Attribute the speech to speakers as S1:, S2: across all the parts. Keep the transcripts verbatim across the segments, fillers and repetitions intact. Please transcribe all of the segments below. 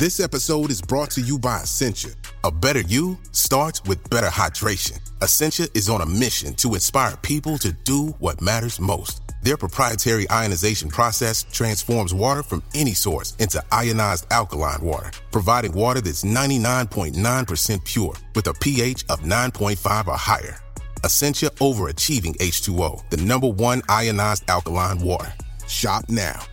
S1: This episode is brought to you by Essentia. A better you starts with better hydration. Essentia is on a mission to inspire people to do what matters most. Their proprietary ionization process transforms water from any source into ionized alkaline water, providing water that's ninety-nine point nine percent pure with a pH of nine point five or higher. Essentia overachieving H two O, the number one ionized alkaline water. Shop now.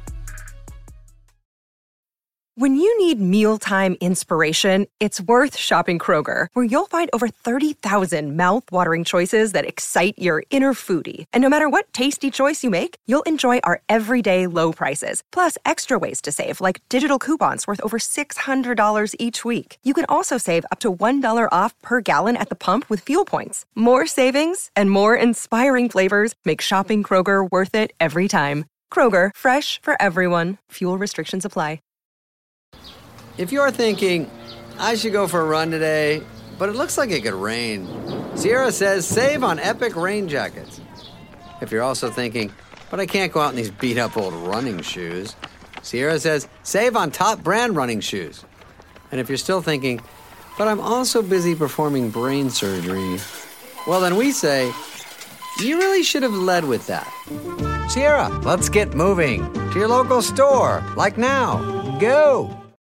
S2: When you need mealtime inspiration, it's worth shopping Kroger, where you'll find over thirty thousand mouth-watering choices that excite your inner foodie. And no matter what tasty choice you make, you'll enjoy our everyday low prices, plus extra ways to save, like digital coupons worth over six hundred dollars each week. You can also save up to one dollar off per gallon at the pump with fuel points. More savings and more inspiring flavors make shopping Kroger worth it every time. Kroger, fresh for everyone. Fuel restrictions apply.
S3: If you're thinking, I should go for a run today, but it looks like it could rain, Sierra says save on Epic rain jackets. If you're also thinking, but I can't go out in these beat-up old running shoes, Sierra says save on top brand running shoes. And if you're still thinking, but I'm also busy performing brain surgery, well then we say, you really should have led with that. Sierra, let's get moving to your local store, like now. Go!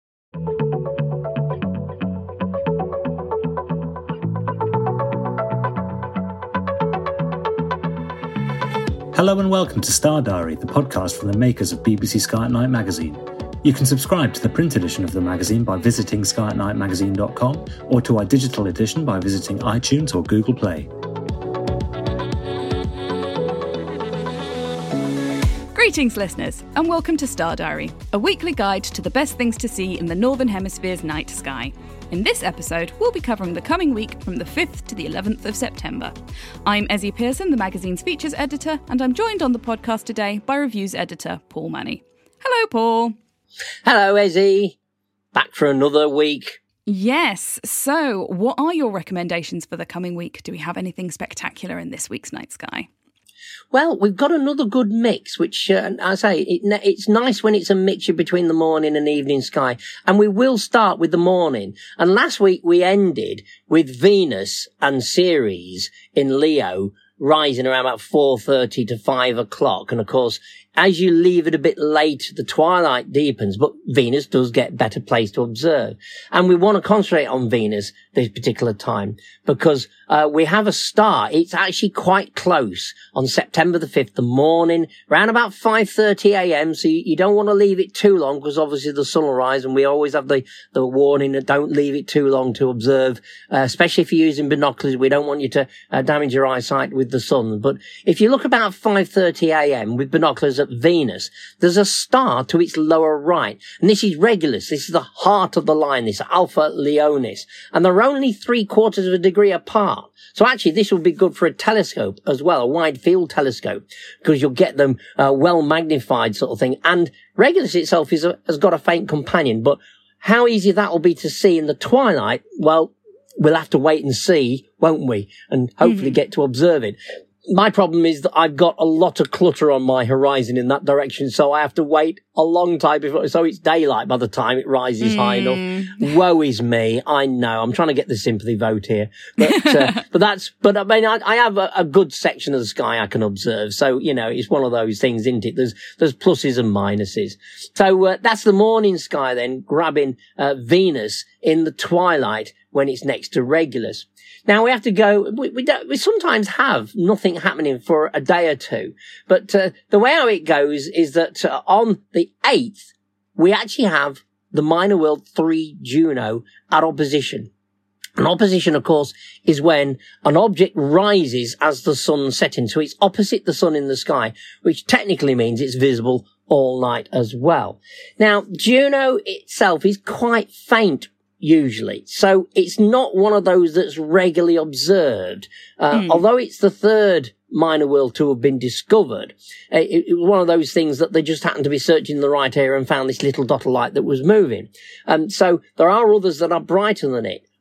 S4: Hello and welcome to Star Diary, the podcast from the makers of B B C Sky at Night magazine. You can subscribe to the print edition of the magazine by visiting sky at night magazine dot com or to our digital edition by visiting iTunes or Google Play.
S5: Greetings, listeners, and welcome to Star Diary, a weekly guide to the best things to see in the Northern Hemisphere's night sky. In this episode, we'll be covering the coming week from the fifth to the eleventh of September. I'm Ezzy Pearson, the magazine's features editor, and I'm joined on the podcast today by reviews editor Paul Manny. Hello, Paul.
S6: Hello, Ezzy. Back for another week.
S5: Yes. So, what are your recommendations for the coming week? Do we have anything spectacular in this week's night sky?
S6: Well, we've got another good mix, which, uh, I say, it, it's nice when it's a mixture between the morning and evening sky. And we will start with the morning. And last week we ended with Venus and Ceres in Leo rising around about four thirty to five o'clock. And of course, as you leave it a bit late, the twilight deepens, but Venus does get better place to observe. And we want to concentrate on Venus this particular time because uh, we have a star. It's actually quite close on September the fifth, the morning, around about five thirty a.m. So you, you don't want to leave it too long because obviously the sun will rise, and we always have the, the warning that don't leave it too long to observe, uh, especially if you're using binoculars. We don't want you to uh, damage your eyesight with the sun. But if you look about five thirty a.m. with binoculars at Venus, there's a star to its lower right. And this is Regulus. This is the heart of the line, this Alpha Leonis. And they're only three quarters of a degree apart. So actually, this will be good for a telescope as well, a wide field telescope, because you'll get them uh, well magnified sort of thing. And Regulus itself is a, has got a faint companion, but how easy that will be to see in the twilight, well, we'll have to wait and see, won't we? And hopefully mm-hmm. get to observe it. My problem is that I've got a lot of clutter on my horizon in that direction, so I have to wait a long time before, so it's daylight by the time it rises mm. high enough. Woe is me. I know. I'm trying to get the sympathy vote here. But, uh, but that's, but I mean, I, I have a, a good section of the sky I can observe. So, you know, it's one of those things, isn't it? There's, there's pluses and minuses. So, uh, that's the morning sky then, grabbing, uh, Venus in the twilight when it's next to Regulus. Now we have to go, we, we, don't, we sometimes have nothing happening for a day or two, but uh, the way how it goes is that uh, on the eighth, we actually have the minor world three Juno at opposition. And opposition, of course, is when an object rises as the sun's setting. So it's opposite the sun in the sky, which technically means it's visible all night as well. Now, Juno itself is quite faint usually. So it's not one of those that's regularly observed. Uh, mm. Although it's the third minor world to have been discovered, it, it was one of those things that they just happened to be searching the right area and found this little dot of light that was moving. Um, so there are others that are brighter than it.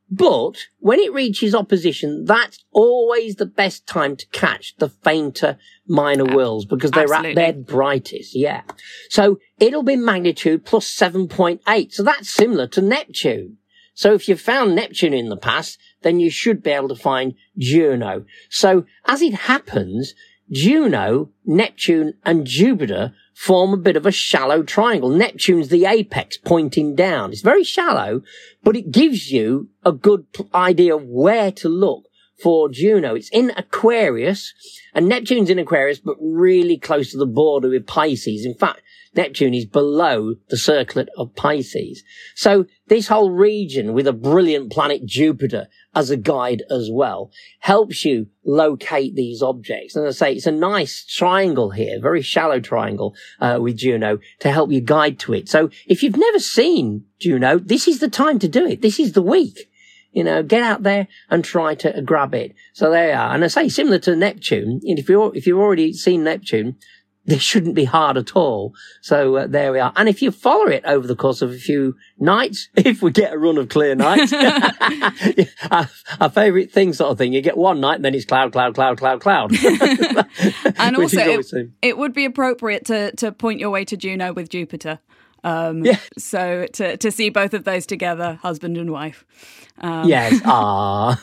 S6: But when it reaches opposition, that's always the best time to catch the fainter minor worlds because they're
S5: Absolutely.
S6: at their brightest. Yeah. So it'll be magnitude plus seven point eight. So that's similar to Neptune. So if you've found Neptune in the past, then you should be able to find Juno. So as it happens, Juno, Neptune and Jupiter form a bit of a shallow triangle. Neptune's the apex pointing down. It's very shallow, but it gives you a good idea of where to look for Juno. It's in Aquarius, and Neptune's in Aquarius, but really close to the border with Pisces. In fact, Neptune is below the circlet of Pisces. So this whole region with a brilliant planet Jupiter as a guide as well helps you locate these objects. And as I say, it's a nice triangle here, very shallow triangle uh, with Juno to help you guide to it. So if you've never seen Juno, this is the time to do it. This is the week. You know, get out there and try to grab it. So there you are. And I say similar to Neptune, and if you're, if you've already seen Neptune, this shouldn't be hard at all. So uh, there we are. And if you follow it over the course of a few nights, if we get a run of clear nights, our, our favourite thing sort of thing, you get one night and then it's cloud, cloud, cloud, cloud, cloud.
S5: And
S6: Which
S5: also,
S6: is
S5: it, it would be appropriate to, to point your way to Juno with Jupiter. Um,
S6: yeah.
S5: So to, to see both of those together, husband and wife. Um.
S6: Yes. Ah.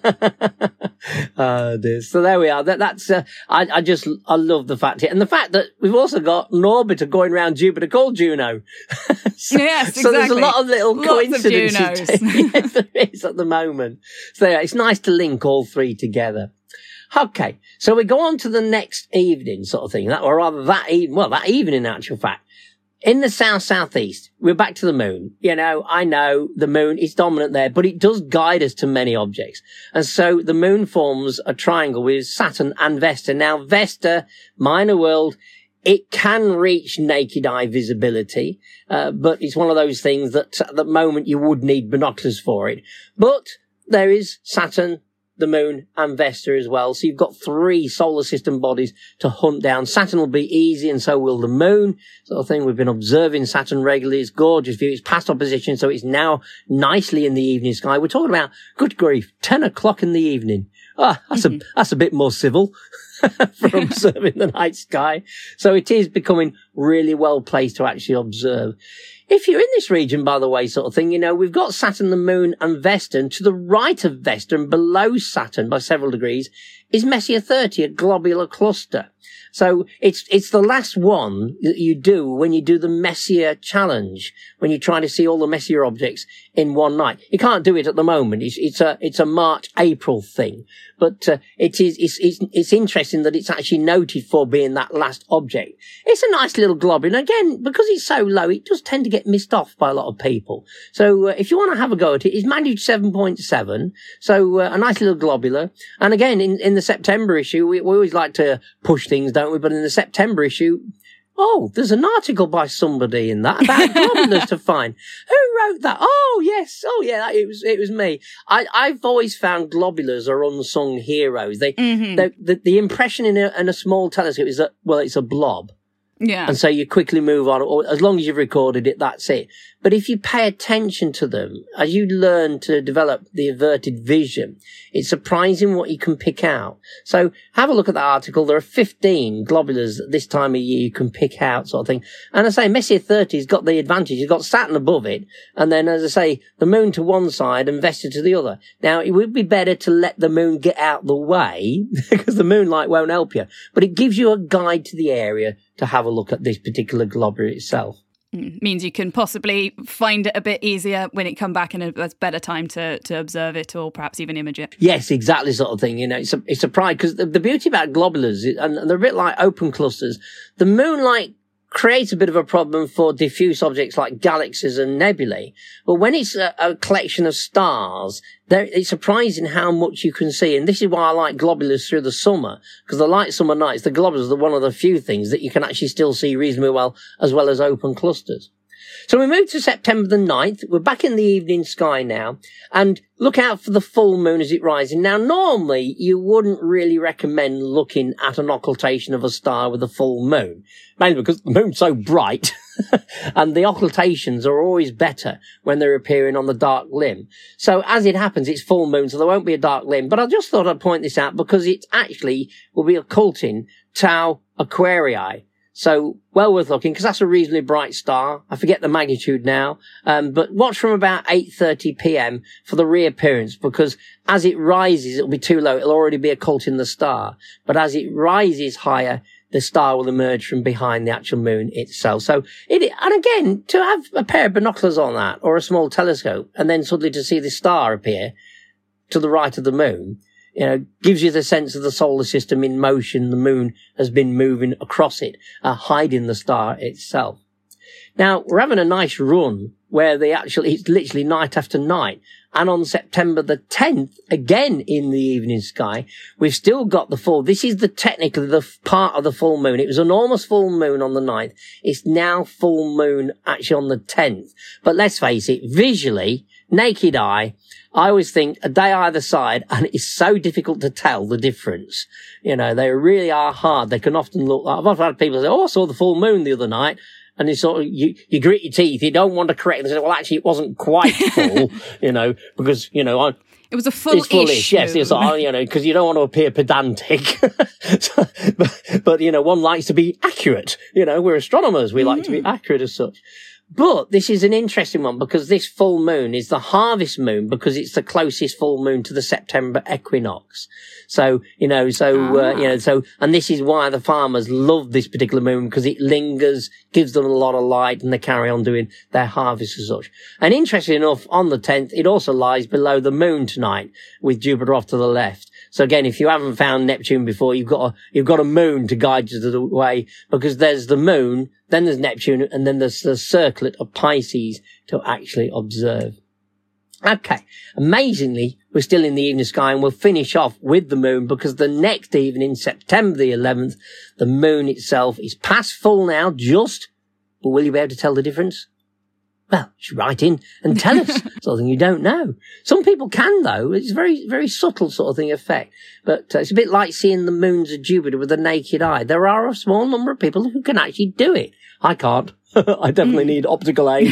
S6: uh, this. So there we are. That, that's, uh, I, I just, I love the fact here. And the fact that we've also got an orbiter going around Jupiter called Juno. so,
S5: yes, exactly.
S6: So there's a lot of little
S5: Lots
S6: coincidences.
S5: of Junos.
S6: Yes, there is at the moment. So yeah, it's nice to link all three together. Okay. So we go on to the next evening sort of thing. That, or rather that evening, well, that evening in actual fact. In the south-southeast, we're back to the moon. You know, I know the moon is dominant there, but it does guide us to many objects. And so the moon forms a triangle with Saturn and Vesta. Now, Vesta, minor world, it can reach naked eye visibility, uh, but it's one of those things that at the moment you would need binoculars for it. But there is Saturn, the moon and Vesta as well. So you've got three solar system bodies to hunt down. Saturn will be easy and so will the moon. Sort of thing. We've been observing Saturn regularly. It's gorgeous view. It's past opposition. So it's now nicely in the evening sky. We're talking about, good grief, ten o'clock in the evening. Ah, that's mm-hmm. a, that's a bit more civil for observing the night sky. So it is becoming really well placed to actually observe. If you're in this region, by the way, sort of thing, you know, we've got Saturn, the moon and Vesta, and to the right of Vesta and below Saturn by several degrees is Messier thirty, a globular cluster. So it's, it's the last one that you do when you do the Messier challenge, when you try to see all the Messier objects in one night. You can't do it at the moment. It's, it's a, it's a March, April thing. But, uh, it is, it's, it's, it's interesting that it's actually noted for being that last object. It's a nice little glob. And again, because it's so low, it does tend to get missed off by a lot of people. So, uh, if you want to have a go at it, it's magnitude seven point seven. So, uh, a nice little globular. And again, in, in the September issue, we, we always like to push things, don't we? But in the September issue, oh, there's an article by somebody in that about globulars to find. Who wrote that? Oh, yes. Oh, yeah, it was, it was me. I, I've always found globulars are unsung heroes. They,
S5: mm-hmm.
S6: they the, the impression in a, in a small telescope is that, well, it's a blob.
S5: Yeah.
S6: And so you quickly move on, or as long as you've recorded it, that's it. But if you pay attention to them, as you learn to develop the averted vision, it's surprising what you can pick out. So have a look at that article. There are fifteen globulars at this time of year you can pick out, sort of thing. And I say Messier thirty's got the advantage. You've got Saturn above it. And then, as I say, the moon to one side and Vesta to the other. Now, it would be better to let the moon get out the way because the moonlight won't help you. But it gives you a guide to the area to have a look at this particular globular itself.
S5: Mm, means you can possibly find it a bit easier when it come back and a better time to, to observe it or perhaps even image it.
S6: Yes, exactly, sort of thing. You know, it's a, it's a pride because the, the beauty about globulars, and they're a bit like open clusters, the moonlight creates a bit of a problem for diffuse objects like galaxies and nebulae. But when it's a, a collection of stars, there, it's surprising how much you can see. And this is why I like globulars through the summer, because the light summer nights, the globulars are one of the few things that you can actually still see reasonably well, as well as open clusters. So we move to September the ninth. We're back in the evening sky now, and look out for the full moon as it rises. Now, normally you wouldn't really recommend looking at an occultation of a star with a full moon, mainly because the moon's so bright and the occultations are always better when they're appearing on the dark limb. So as it happens, it's full moon, so there won't be a dark limb. But I just thought I'd point this out because it actually will be occulting Tau Aquarii. So, well worth looking, because that's a reasonably bright star. I forget the magnitude now. Um, but watch from about eight thirty p.m. for the reappearance, because as it rises, it'll be too low. It'll already be occulting the star. But as it rises higher, the star will emerge from behind the actual moon itself. So, it, and again, to have a pair of binoculars on that, or a small telescope, and then suddenly to see the star appear to the right of the moon, you know, gives you the sense of the solar system in motion. The moon has been moving across it, uh, hiding the star itself. Now, we're having a nice run where they actually, it's literally night after night. And on September the tenth, again in the evening sky, we've still got the full, this is the technically the part of the full moon. It was an almost full moon on the ninth. It's now full moon actually on the tenth. But let's face it, visually, naked eye, I always think a day either side, and it's so difficult to tell the difference. You know, they really are hard. They can often look like, I've had people say, oh, I saw the full moon the other night. And you sort of, you, you grit your teeth. You don't want to correct them. Say, well, actually, it wasn't quite full, you know, because, you know, I,
S5: it was a full-ish.
S6: It's full-ish, yes. It's, you know, because you don't want to appear pedantic. so, but, but, you know, one likes to be accurate. You know, we're astronomers. We mm. like to be accurate as such. But this is an interesting one because this full moon is the harvest moon because it's the closest full moon to the September equinox. So, you know, so, ah. uh, you know, so, and this is why the farmers love this particular moon because it lingers, gives them a lot of light and they carry on doing their harvest as such. And interestingly enough, on the tenth, it also lies below the moon tonight with Jupiter off to the left. So again, if you haven't found Neptune before, you've got a, you've got a moon to guide you to the way because there's the moon, then there's Neptune, and then there's the circlet of Pisces to actually observe. Okay. Amazingly, we're still in the evening sky and we'll finish off with the moon because the next evening, September the eleventh, the moon itself is past full now, just, but will you be able to tell the difference? Well, you should write in and tell us something you don't know. Some people can, though. It's a very, very subtle sort of thing effect. But uh, it's a bit like seeing the moons of Jupiter with the naked eye. There are a small number of people who can actually do it. I can't. I definitely need optical aid.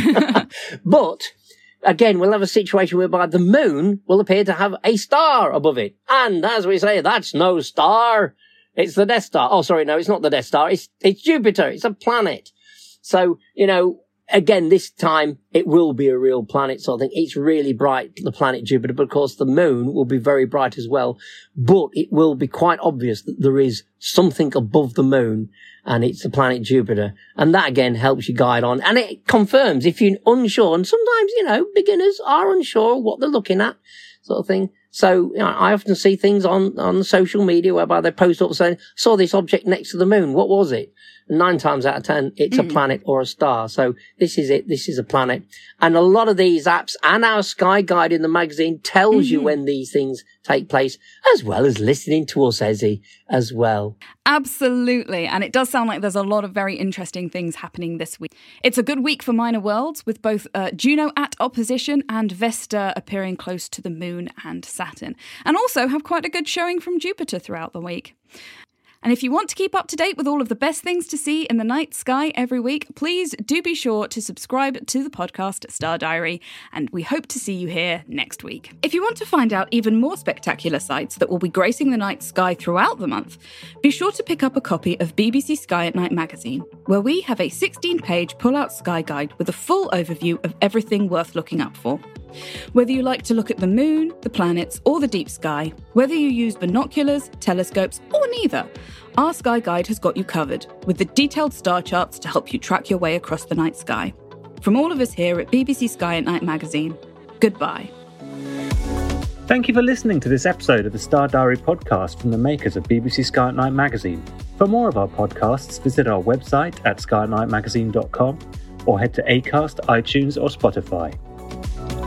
S6: But, again, we'll have a situation whereby the moon will appear to have a star above it. And, as we say, that's no star. It's the Death Star. Oh, sorry, no, it's not the Death Star. It's, it's Jupiter. It's a planet. So, you know, again, this time it will be a real planet sort of thing. It's really bright, the planet Jupiter, but of course the moon will be very bright as well. But it will be quite obvious that there is something above the moon and it's the planet Jupiter. And that again helps you guide on. And it confirms if you're unsure, and sometimes, you know, beginners are unsure what they're looking at sort of thing. So, you know, I often see things on, on social media whereby they post up saying, saw this object next to the moon. What was it? And nine times out of ten, it's mm. a planet or a star. So this is it. This is a planet. And a lot of these apps and our Sky Guide in the magazine tells mm-hmm. you when these things take place, as well as listening to us, Ezzy, as well.
S5: Absolutely. And it does sound like there's a lot of very interesting things happening this week. It's a good week for minor worlds, with both uh, Juno at opposition and Vesta appearing close to the moon and Saturn. And also have quite a good showing from Jupiter throughout the week. And if you want to keep up to date with all of the best things to see in the night sky every week, please do be sure to subscribe to the podcast Star Diary, and we hope to see you here next week. If you want to find out even more spectacular sights that will be gracing the night sky throughout the month, be sure to pick up a copy of B B C Sky at Night magazine, where we have a sixteen-page pull-out sky guide with a full overview of everything worth looking up for. Whether you like to look at the moon, the planets, or the deep sky, whether you use binoculars, telescopes, or neither, our Sky Guide has got you covered, with the detailed star charts to help you track your way across the night sky. From all of us here at B B C Sky at Night magazine, goodbye.
S4: Thank you for listening to this episode of the Star Diary podcast from the makers of B B C Sky at Night magazine. For more of our podcasts, visit our website at sky at night magazine dot com or head to Acast, iTunes, or Spotify.